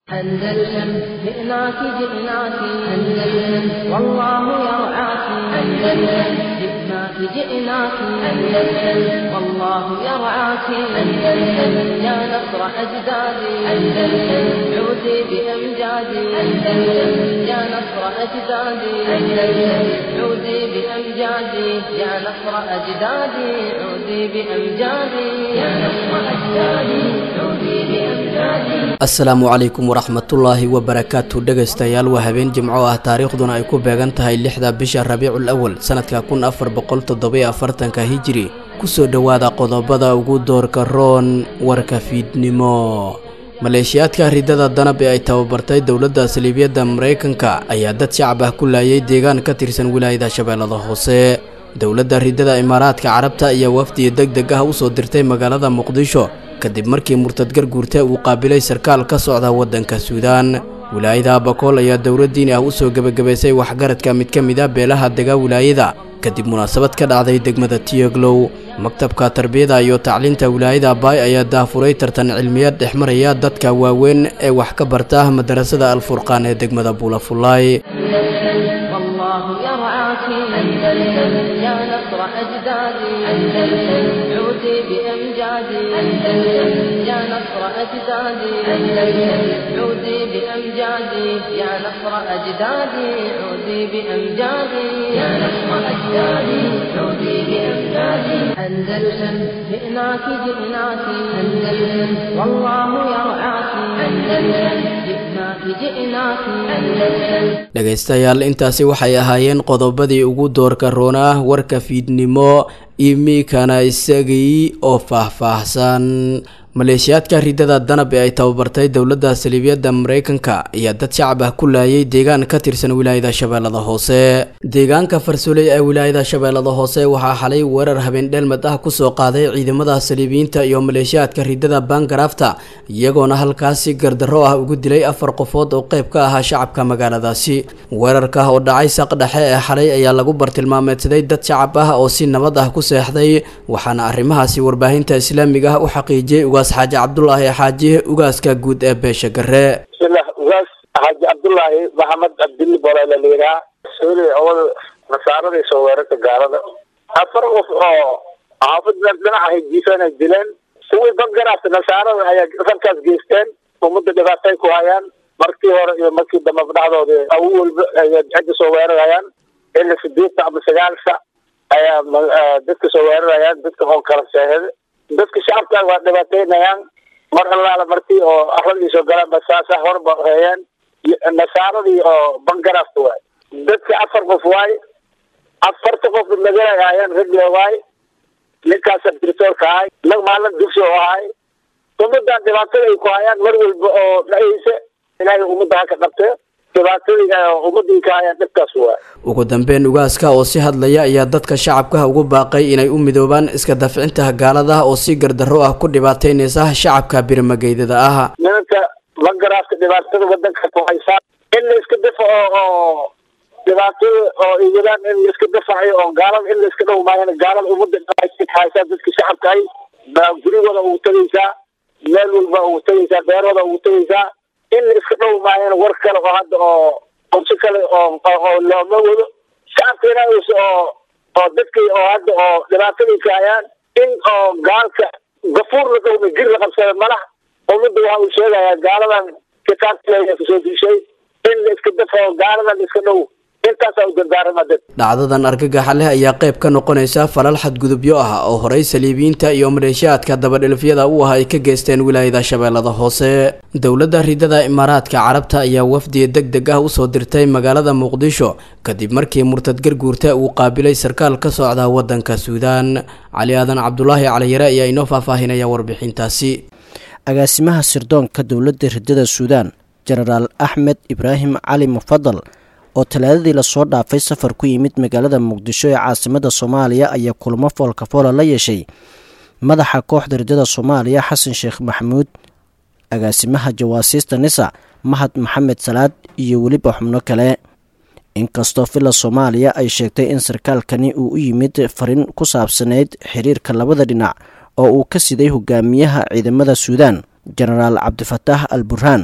أندلسن جئناك جئناك أندلسن والله يرعاك أندلسن جئناك جئناك أندلسن والله يرعاك أندلسن يا نصر أجدادي أندلسن عودي بأمجادي أندلسن يا نصر أجدادي أندلسن عودي بأمجادي يا نصر أجدادي عودي بأمجادي يا نصر أجدادي عودي بأمجادي. asalaamu calaykum waraxmatullaahi wabarakaatu dhegaystayaal waa habeen jimco ah taariikhduna ay ku beegan tahay 6da bisha rabiicul awal sanadka 1447 hijri kusoo dhawaada qodobada ugu doorka roon warka fiidnimo. maleeshiyaadka ridada danab ee ay tababartay dowladda saliibiyada Mareykanka ayaa dad shacab ah ku laayay deegaan ka tirsan wilaayada Shabeellada Hoose. dowladda ridada Imaaraadka Carabta ayaa wafdi degdeg ah u soo dirtay magaalada Muqdisho kadib markii murtad garguurta uu qaabilay sarkaal ka socda wadanka Suudaan. wilaayada Bakool ayaa dowladdiin ah u soo gabagabaysay waxgaradka mid ka mid ah beelaha dega wilaayada kadib munaasabad ka dhacday degmada Tiyaglow. maktabka tarbiyada iyo tacliinta wilaayada Baay ayaa daafuray tartan cilmiyeed dhexmaraya dadka waaweyn ee wax ka barta madrasada Al-Furqaan ee degmada Buulafulaay. والله يرعاك أندلسن يا نصر أجدادي أندلسن عودي بأمجادي أندلسن يا نصر أجدادي أندلسن عودي بأمجادي يا نصر أجدادي عودي بأمجادي يا نصر أجدادي عودي بأمجادي. أندلسن جئناك جئناك أندلسن والله يرعاك أندلسن جئناك جئناك أندلسن. dhagaystayaal intaasi waxay ahaayeen qodobadii ugu doorka roona warka fiidnimo imikana isagii oo faahfaahsan. maleeshiyaadka ridada danab ee ay tababartay dowladda saliibiyada Mareykanka ayaa dad shacab ah ku laayay deegaan ka tirsan wilaayada Shabeellada Hoose. deegaanka Farsooley ee wilaayada Shabeellada Hoose waxaa xalay weerar habeen dheelmad ah ku soo qaaday ciidamada saliibiyiinta iyo maleeshiyaadka ridada Bangarafta iyagoona halkaasi gardarro ah ugu dilay 4 qofood oo qayb ka ah shacabka magaaladaasi. weerarka oo dhacay saq dhexe ee xalay ayaa lagu bartilmaameedsaday dad shacab ah oo si nabad ah ku seexday waxaana arrimahaasi warbaahinta islaamiga ah u xaqiijiyay xaaji Cabdullaahi xaaji ugaaska guud ee beesha Gare. ugaas xaaji Cabdullaahi Maxamed Abdulli Boolaleera soo awal nasaaradii soo weerarta gaalada afar qof oo xaafadda dhinaca jiifana dileen kuwii Bangarafta nasaarada ayaa halkaas geysteen ummadda dhibaatay ku hayaan markii hore iyo markii dambe dhacdooda awalba ayaa soo weerarayaan in 8 ama 9 ayaa dadka soo weerarayaan dadka oo kala seexday dadka shacabka waa dhibaataynayaan mar allaala markii oo arrintii soo galaan basaasa horba hayaan nasaaradii oo Bangarafta waay dadka 4 qof waay 4 qof magaalada ragga waay ninkaas directorka ay maalin dugsi oo ay ummadda dhibaatada ay ku hayaan mar walba oo dhayse inay ummadda ka qabtay dhibaatada ummadda ka hayaan dadkaas waay. ugu dambeyn ugaaska oo si hadlaya ayaa dadka shacabka ugu baaqay inay u midoobaan iska dafcinta gaalada oo si gardarro ah ku dhibaateynaysa shacabka birmageydada ah. ninka Bangarafta dhibaatada wadanka ku haysa in la iska dafco oo dhibaatada oo iyadan in la iska dafcayo oo gaalada in la iska dhawmaayana gaalada ummadda ay haysa dadka shacabka ay gurigooda ugu tagaysaa meel walba ugu tagaysaa beerooda ugu tagaysaa in la iska dhawmaayana war kale oo hadda oo qorshe kale oo looma wado shacabkeena oo dadka oo hadda oo dhibaatada ka hayaan in oo gaalka gafuur la dhawmay jir la qabsada malaha ummadda waxa uu sheegayaa gaaladan kitaabkeeda ku soo dishay in la iska dafco gaaladan iska dhow intaas ay dardaarmadeen. dhacdadan argagaxa leh ayaa qayb ka noqonaysa falal xadgudubyo ah oo horey saliibiyiinta iyo maleeshiyaadka dabadhilfyada u ah ay ka geysteen wilaayada Shabeellada Hoose. dowladda ridada Imaaraadka Carabta ayaa wafdi degdeg ah u soo dirtay magaalada Muqdisho kadib markii murtad garguurta uu qaabilay sarkaal ka socda wadanka Suudaan. Cali Aadan Cabdullaahi Caliyare ayaa inoo faahfaahinaya warbixintaasi. agaasimaha sirdoonka dowladda ridada Suudaan Generaal Axmed Ibraahim Cali Mufadal oo talaadadii la soo dhaafay safar ku yimid magaalada Muqdisho ee caasimada Soomaaliya ayaa kulamo foolka foola la yeeshay madaxa kooxda ridada Soomaaliya Xasan Sheekh Maxamuud, agaasimaha jawaasiista Nisa Mahad Maxamed Salaad iyo weliba xubno kale. inkastoo fila Soomaaliya ay sheegtay in sarkaalkani uu u yimid farin ku saabsaneyd xiriirka labada dhinac oo uu ka siday hogaamiyaha ciidamada Suudaan Generaal Cabdifataax Al-Burhaan,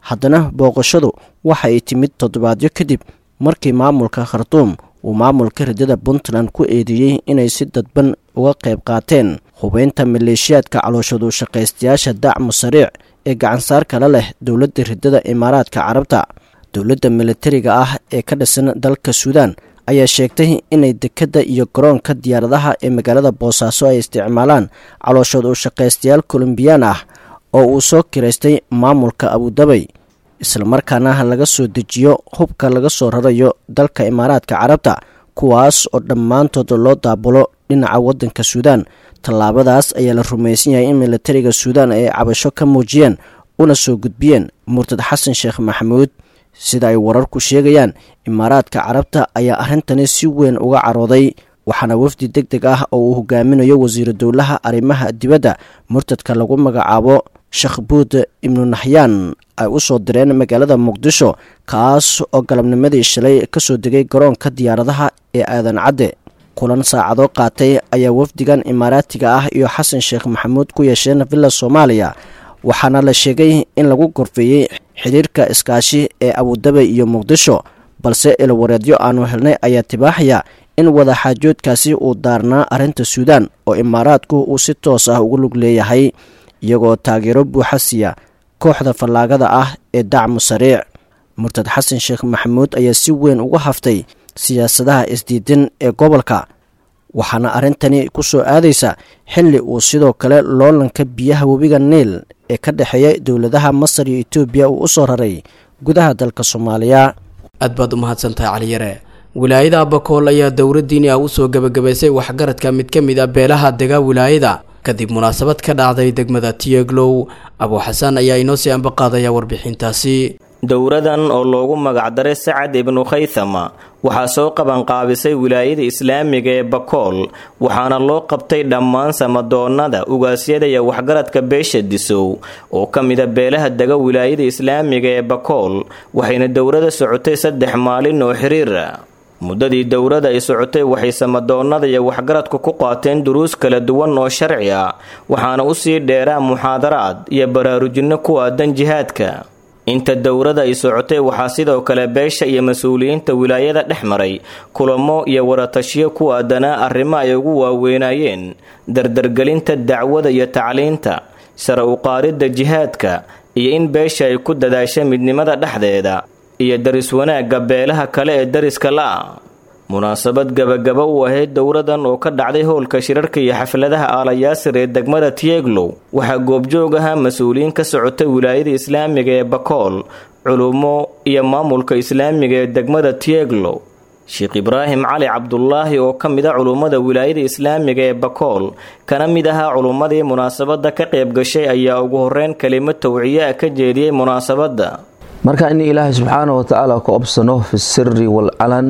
haddana booqashadu waxa ay timid toddobaadyo kadib markii maamulka khartuum uu maamulka riddada puntland ku eedeeyey inay si dadban uga qayb qaateen hubeynta maleeshiyaadka calooshadu shaqaystayaasha dacmu sariic ee gacansaarka la leh dowladda riddada imaaraadka carabta. dowladda militariga ah ee ka dhisan dalka suudaan ayaa sheegtay inay dekedda iyo garoonka diyaaradaha ee magaalada boosaaso ay isticmaalaan calooshoodu shaqaystayaal kolombiyaan ah oo uu soo kiraystay maamulka abudabay, islamarkaana laga soo dejiyo hubka laga soo rarayo dalka imaaraadka carabta, kuwaas oo dhammaantood loo daabulo dhinaca waddanka suudaan. tallaabadaas ayaa la rumaysan yahay in militariga suudaan ay cabasho ka muujiyeen una soo gudbiyeen murtad xasan sheekh maxamuud. sida ay wararku sheegayaan, imaaraadka carabta ayaa arrintani si weyn uga carooday, waxaana wafdi deg deg ah oo uu hogaaminayo wasiiru dowlaha arrimaha dibadda murtadka lagu magacaabo shakhbuud ibnu naxyaan ay u soo direen magaalada muqdisho, kaas oo galabnimadii shalay ka soo degay garoonka diyaaradaha ee aadan cadde. kulan saacado qaatay ayaa wafdigan imaaraatiga ah iyo xasan sheekh maxamuud ku yeesheen villa soomaaliya, waxaana la sheegay in lagu gorfeeyey xiriirka iskaashi ee abudabay iyo muqdisho, balse ilwareedyo aanu helnay ayaa tibaaxaya in wadaxaajoodkaasi uu daarnaa arrinta suudaan oo imaaraadku uu si toos ah ugu lug leeyahay, iyagoo taageero buuxa siiya kooxda fallaagada ah ee dacmu sariic. murtad xasan sheekh maxamuud ayaa si weyn uga haftay siyaasadaha isdiidan ee gobolka, waxaana arrintani ku soo aadaysa xilli uu sidoo kale loolanka biyaha webiga niil ee ka dhexeeya dowladaha masar iyo etoobiya uu u soo raray gudaha dalka soomaaliya. aad baad u mahadsantahay caliyare. wilaayada abakool ayaa dowladdiini ah u soo gebagabaysay waxgaradka mid ka mid ah beelaha dega wilaayada kadib munaasabad ka dhacday degmada tiyeglow. abu xasan ayaa inoo sii ambaqaadaya warbixintaasi. dowradan oo loogu magacdaray sacad ibnu khaythama waxaa soo qabanqaabisay wilaayada islaamiga ee bakool, waxaana loo qabtay dhammaan samadoonnada ugaasyada iyo waxgaradka beesha disow oo ka mida beelaha dega wilaayada islaamiga ee bakool, waxayna dowrada socotay 3 maalin oo xiriira. muddadii dowrada ay socotay waxay samadoonnada iyo waxgaradku ku qaateen duruus kala duwan oo sharci ah, waxaana u sii dheeraa muxaadaraad iyo baraarujinno ku aadan jihaadka. inta dowrada ay socotay waxaa sidoo kale beesha iyo mas-uuliyiinta wilaayada dhex maray kulamo iyo waratashiyo ku aadanaa arrimo ay ugu waaweynayeen dardargelinta dacwada iyo tacliinta, sare u qaaridda jihaadka, iyo in beesha ay ku dadaasha midnimada dhexdeeda iyo daris wanaagga beelaha kale ee dariska la-a. munaasabad gabagaba u ahayd dowradan oo ka dhacday howlka shirarka iyo xafladaha aalayaasir ee degmada tiyeglow waxaa goobjoog ahaa mas-uuliyiin ka socotay wilaayada islaamiga ee bakool, culumo iyo maamulka islaamiga ee degmada tiyeglow. sheekh ibraahim cali cabdulaahi oo ka mid a culummada wilaayada islaamiga ee bakool kana mid ahaa culummadii munaasabada ka qayb gashay ayaa ugu horeyn kelimad tawciye ah ka jeediyey munaasabada. marka in ilaahay subxaanahu watacaala ku obsano fi sirri walcalan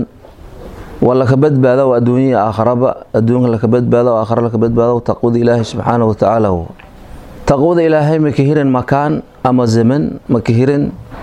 wala ka badbaado adduunyo aakhiraba, adduunka la ka badbaado aakhira la ka badbaado taqwada ilaahay subxaanahu watacaala. taqwada ilaahay ma ka hirin makaan ama zaman, ma ka hirin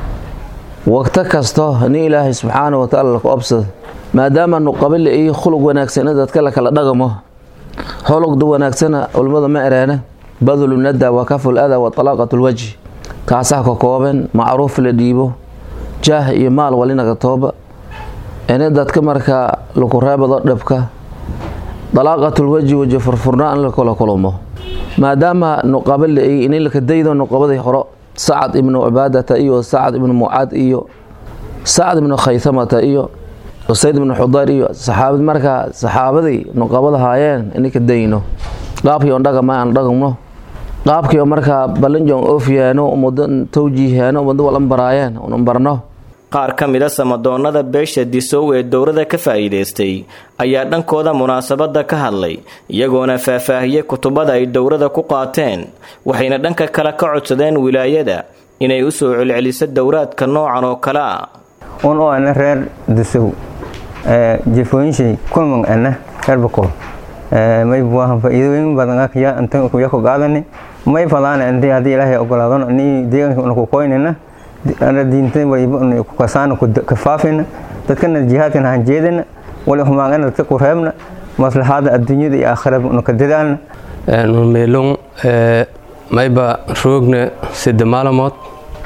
waqti kasto in ilaahay subxaanahu watacaala la ka obsado, maadaama nu qabile iyo khuluq wanaagsan dadka la kala dhaqmo. khuluqda wanaagsana culimada ma ereena badlu nada wa kaful ada wa talaqatul wajh, kaasaa ka kooban macruuf la dhiibo, jaah iyo maal walinaga tooba, in dadka marka lagu reebado dhabka, talaqatul wajh wajh furfurnaan la kala kulmo. maadaama nu qabile in la ka daydo nu qabada horo sacad ibn ubaadata iyo sacad ibn mucaad iyo sacad ibn khaythamata iyo usayd ibn xudayr iyo saxaabad marka saxaabadii nu qabada haayeen in ka dayno qaabkii on dhaqama aan dhaqmo, qaabkii marka balanjoon oofiyaano mudan tawjiihano mudan wal ambaraayeen on barno. qaar ka mid a samadoonnada beesha disow ee dowrada ka faa'iidaystay ayaa dhankooda munaasabada ka hadlay, iyagoona faahfaahiyey kutubada ay dowrada ku qaateen, waxayna dhanka kale ka codsadeen wilaayada inay u soo celceliso dowraadka noocan oo kale ah. oo ana reer disow jifooyinshay kulman ana reer bakool may buahan faa'iidooyin badan ka inta ku yako qaadani may fadaan intii hadii ilaahay ogolaadon ani deegaanka ku qoynina ana diinta way ku kasaan ku kafaafina dadkana jihaadkan aan jeedina wala humaagana dadka ku reebna maslaxada adduunyada iyo aakhirada ka dadaalna meelon mayba roogna 3 maalmood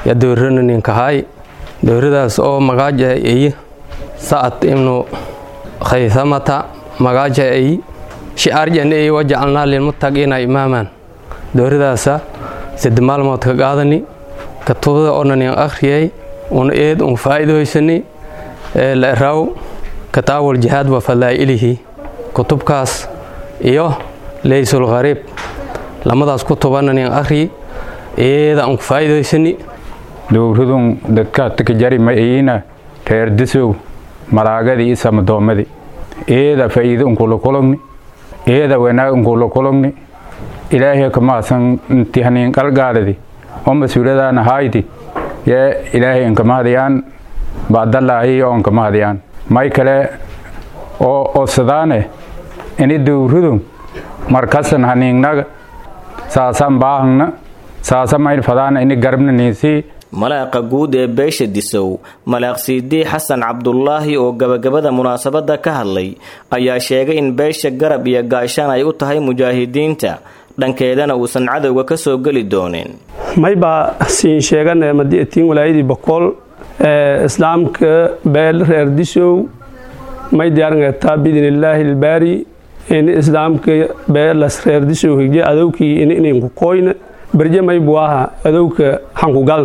ya dowrana ninkahay dowradaas oo magaaja ay Sa'ad ibnu Khaythamata magaaja ay shi'aarjan ay wajacalnaa lilmuttaqiina imaaman dowradaasa saddex maalmood ka qaadani katubada oo nan akhriyay un eed un faa'iidoysani la raaw kataawul jihaad wa fadaa'ilihi kutubkaas iyo laysul gharib lamadaas kutubanan akhri eeda un faa'iidoysani dowradun dadka tikajari ma ayina reer disow malaagadi isa madoomadi eeda faa'iido un kula kulogni eeda wanaag un kula kulogni ilaahay kama san intihanin qalgaadadi oo mas'uuliyadana haydi ya ilaahay kama hadiyaan baadallaahi oo kama hadiyaan may kale oo sadaane ini dowradun markasan haninnaga saasan baahna saasa may fadana ini garbna niisi malaaqa guud ee beesha disow malaaq Siidi Xasan Cabdullaahi oo gabagabada munaasabada ka hadlay ayaa sheegay in beesha garab iyo gaashaan ay u tahay mujaahidiinta dhankeedana uusan cadowga ka soo gali doonin mayba siin sheegan madiitiin walaayadii Bakool islaamka beel reer disow may diyaarnaa bidinillaahi albaari in islaamka beel reer disow hige adowkii in ku koyna barje may buaha adowka hanku gal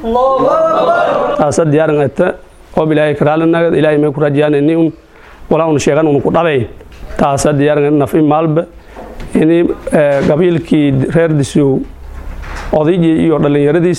taasa diyaarnaa oo bilaahay karaalanaga ilaahay may ku rajaan in wala uu sheegan uu ku dhabay taasa diyaarnaa nafi maalba in qabiilkii reer disow odaygii iyo dhalinyaradiis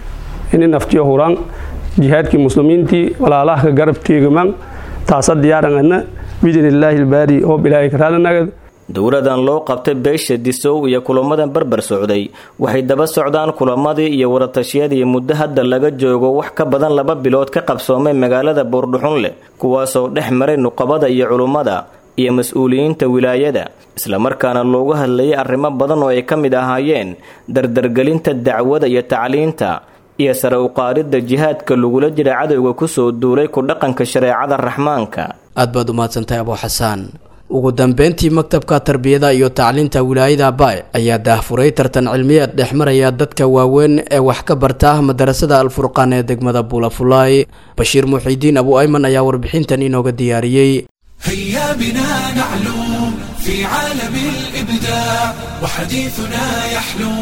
in naftiyo huraan jihaadkii muslimiintii walaalaha garabteegaman taasa diyaarnaa bidinillaahi albaari oo bilaahay karaalanaga dowladan loo qabtay beesha disow iyo kulamadan barbar socday waxay daba socdaan kulamadii iyo waratashiyadii muddo hadda laga joogo wax ka badan 2 bilood ka qabsoomay magaalada Buurdhuxunle kuwaasoo dhex maray nuqabada iyo culimada iyo mas'uuliyiinta wilaayada isla markaana loogu hadlayay arrimo badan oo ay ka mid ahaayeen dardargelinta dacwada iyo tacliinta iyo sare u qaadida jihaadka lagula jira cadowga ku soo duulay ku dhaqanka shareecada raxmaanka aad baad u mahadsantahay Abu Xasaan ugu dambeyntii maktabka tarbiyada iyo tacliinta wilaayada Baay ayaa daahfuray tartan cilmiyeed dhexmaraya dadka waaweyn ee wax ka barta madrasada Al-Furqaan ee degmada Buulafulaay Bashiir Muxiidiin Abu Ayman ayaa warbixintan inooga diyaariyay هيا بنا نعلو في عالم الإبداع وحديثنا يحلو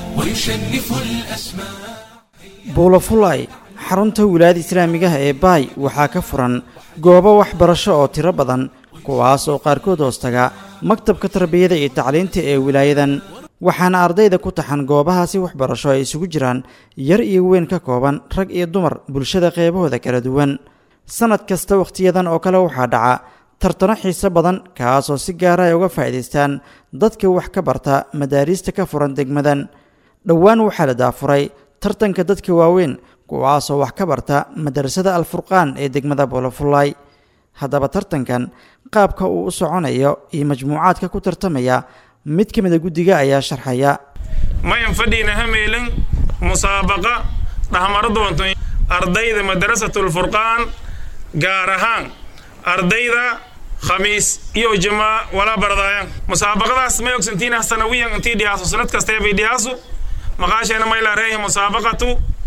ويشنف الأسماء Buulafulaay xarunta wilaayada islaamiga ah ee Baay waxaa ka furan goobo waxbarasho oo tiro badan kuwaas oo qaarkood hoostaga maktabka tarbiyada iyo tacliinta ee wilaayadan waxaana ardayda ku taxan goobahaasi waxbarasho ay isugu jiraan yar iyo weyn ka kooban rag iyo dumar bulshada qeybahooda kala duwan sanad kasta waqtiyadan oo kale waxaa dhaca tartano xiiso badan kaas oo si gaar ah uga faa'iideystaan dadka wax ka barta madaarista ka furan degmadan dhowaan waxaa la daafuray tartanka dadka waaweyn kuwaas oo wax ka barta madrasada Al-Furqaan ee degmada Buulafulaay haddaba tartankan qaabka uu u soconayo iyo majmuucaadka ku tartamaya mid ka mid ah guddiga ayaa sharxaya ma yanfadina hameelan musaabaqa dhahmar doonto ardayda madrasatul Furqaan gaar ahaan ardayda khamiis iyo jamaa wala bardayaan musaabaqadaas ma ogsantiin sanawiyan intii dhiyaaso sanad kasta ay dhiyaaso maqaashayna ma ila reeyay musaabaqatu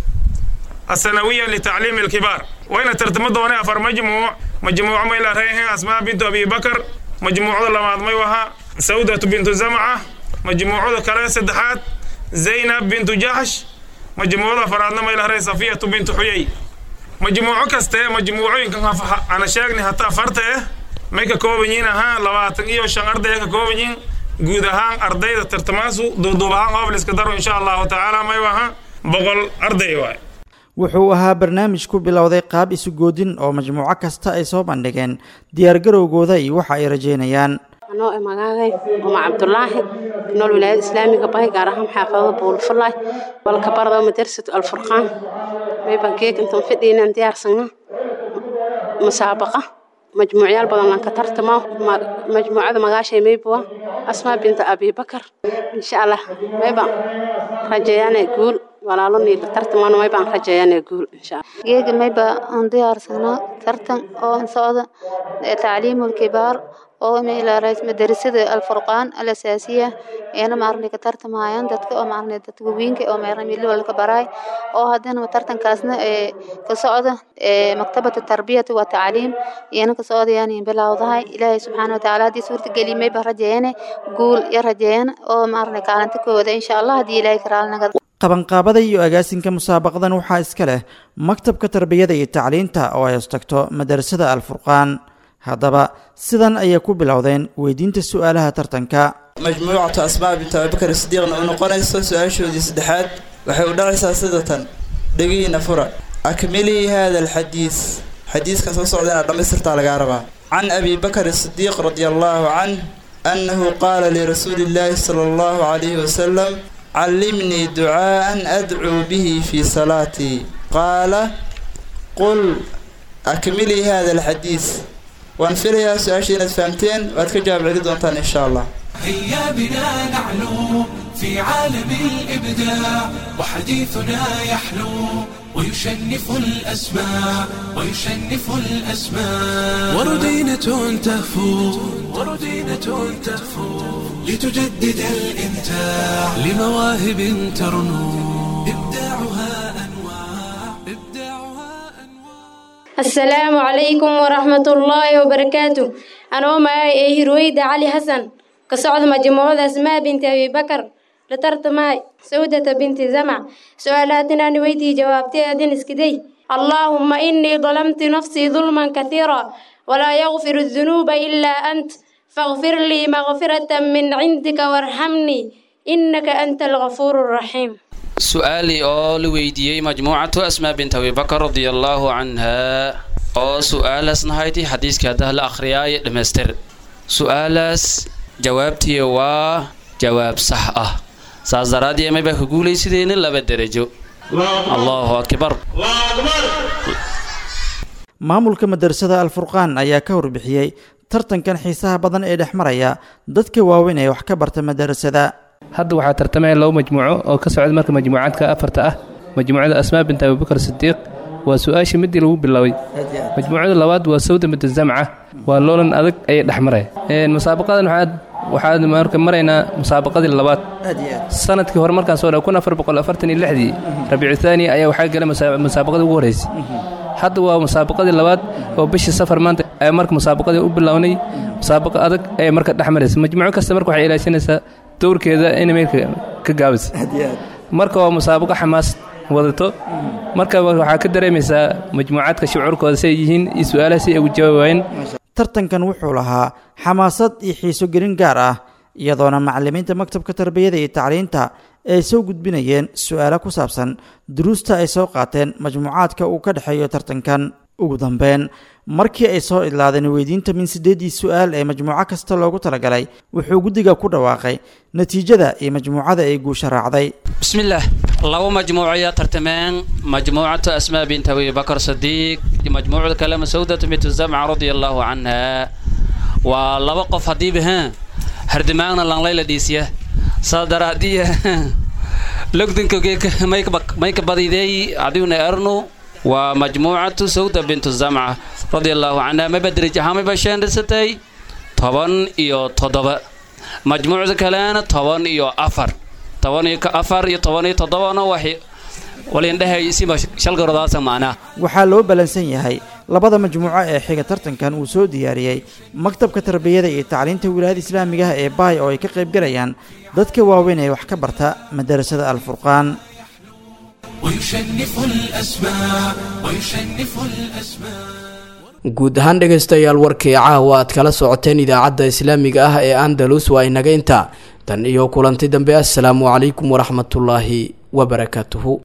السنوية لتعليم الكبار وين ترتمد هنا أفر مجموعة ما إلى رأيها أسماء بنت أبي بكر مجموعة لما ضميوها سودة بنت زمعة مجموعة كلا سدحات زينب بنت جحش مجموعة فرادنا ما إلى رأي صفية بنت حيي مجموعة كسته مجموعة يمكن أنا شاغني حتى فرته ميك كوبينين ها لواتنجي وشنغر ده كوبينين جودها أرضي ترتماسو دوبها قبل إسكندر إن شاء الله تعالى ما يوها بقول أرضي واي wuxuu ahaa barnaamij ku bilowday qaab isu goodin oo majmuuco kasta ay soo bandhigeen diyaar garowgooda iyo waxa ay rajeynayaan anoo magacay Umar Cabdullaahi nool wilaayada islaamiga Baay gaar ahaan xaafadda Buulafulaay walka barada madrasada Al-Furqaan may bankeek inta fidinaan diyaarsana musaabaqa majmuucayaal badan aan ka tartamo majmuucada magaashay maybuwa Asmaa bint Abi Bakar insha Allah mayba rajayana guul walaalo niil tartamaan may baan rajaynaa guul insha Allah geega mayba aan diyaarsana tartan oo socda tacliimul kibaar oo meelahaas madrasada alfurqaan al-asaasiya eena maarnay ka tartamayaan dadka oo maarnay dadka weynka oo meelaha walka baray oo hadana tartankaasna ka socda maktabada tarbiyada wa tacliim eena ka socdayaan bilowdahay ilaahay subhanahu wa ta'ala hadii suurta galimay barajeene guul ya rajeen oo maarnay kaalanta kooda insha Allah hadii ilaahay karaalnaga qabanqaabada iyo agaasinka musaabaqadan waxaa iska leh maktabka tarbiyada iyo tacliinta oo ay hostagto madrasada alfurqaan haddaba sidan ayay ku bilowdeen weydiinta su'aalaha tartanka majmuucatu asmaa bint abubakar sidiiqna u noqonayso su-aashoodii saddexaad waxay u dhacaysaa sidatan dhegiina fura akmilii hada alxadiis xadiiska soo socda inaad dhammaystirtaa lagaa rabaa can abi bakr sidiiq radia allahu canh annahu qaala lirasuuli illaahi sala allahu calayhi wasalam علمني دعاء أدعو به في صلاتي قال قل أكملي هذا الحديث وانفرها سؤاشين فهمتين وأتكجاب عقدونتان إن شاء الله هيا بنا نعلو في عالم الإبداع وحديثنا يحلو ويشنف الأسماء ويشنف الأسماء وردينة تهفو لتجدد الإمتاع لمواهب ترنو إبداعها السلام عليكم ورحمة الله وبركاته أنا معي رويدة علي حسن كصعد مجموعة أسماء بنت أبي بكر لترت معي سودة بنت زمع سؤالاتنا نويتي جوابتي أدين اسكدي اللهم إني ظلمت نفسي ظلما كثيرا ولا يغفر الذنوب إلا أنت فاغفر لي مغفرة من عندك وارحمني إنك أنت الغفور الرحيم سؤالي لويديي مجموعة أسماء بنت أبي بكر رضي الله عنها سؤال نهايتي حديث كده الأخرياء المستر سؤال جوابتي جواب صح سازرادي ما بقولي سيدين لا بدرجو الله أكبر maamulka madrasada alfurqaan ayaa ka warbixiyay tartankan xiisaha badan ee dhexmaraya dadka waaweyn ee wax ka barta madrasada hadda waxaa tartamaya laba majmuuco oo ka socda marka majmuucaadka afarta ah majmuucada asmaa bint abubakar sidiiq waa su-aashii midii lagu bilaabay majmuucada labaad waa sawda bint zamca waa loolan adag ayay dhexmaraya musaabaqadan waxaan marka maraynaa musaabaqadii labaad sanadkii hore markaan soo dhaw 1446 rabiicu thani ayaa waxaa galay musaabaqadii ugu horeysay hadda waa musaabaqadii labaad oo bishii safar maanta ay marka musaabaqadii u bilownay musaabaqa adag ay marka dhaxmaraysa majmuuco kasta marka waxay ilaashanaysaa dowrkeeda in meelka ka gaabis marka waa musaabaqa xamaas wadato marka waxaa ka dareemaysaa majmuucaadka shucuurkooda say yihiin iyo su'aalaha si ay ugu jawaabayeen tartankan wuxuu lahaa xamaasad iyo xiiso gelin gaar ah iyadoona macallimiinta maktabka tarbiyada iyo tacliinta ay soo gudbinayeen su'aalo ku saabsan duruusta ay soo qaateen majmuucaadka uu ka dhexeeyo tartankan ugu dambeyn markii ay soo idlaadeen weydiinta min 8 su'aal ee majmuuco kasta loogu talagalay wuxuu guddiga ku dhawaaqay natiijada iyo majmuucada ay guusha raacday bismillaah laba majmuuco tartameen majmuucatu asmaa bint abi bakr sidiiq majmuucada kale sawda bint zamca radiyallahu anha waa laba qof hadii bahan hardamaana lan layla dhiisiya sadaradiya lugdinka mayka badiday aduna arno ومجموعة سودة بنت الزمعة رضي الله عنها ما بدرج هامي بشان رستي طبعا إيو تضبع مجموعة كلام طبعا إيو أفر طبعا إيو أفر طبعا إيو تضبع وحي ولينده يسمى شلق رضاسة معنا waxaa loo balansan yahay labada majmuuco ee xiga tartankan uu soo diyaariyay maktabka tarbiyada iyo tacliinta wilaayada islaamiga ee Baay oo ay ka qayb galayaan dadka waaweyn ee wax ka barta madrasada alfurqaan guud ahaan dhegaystayaal warkii caawa aad kala socoteen idaacadda islaamiga ah ee Andalus waa inaga inta tan iyo kulanti dambe assalaamu calaykum waraxmatullaahi wabarakaatuhu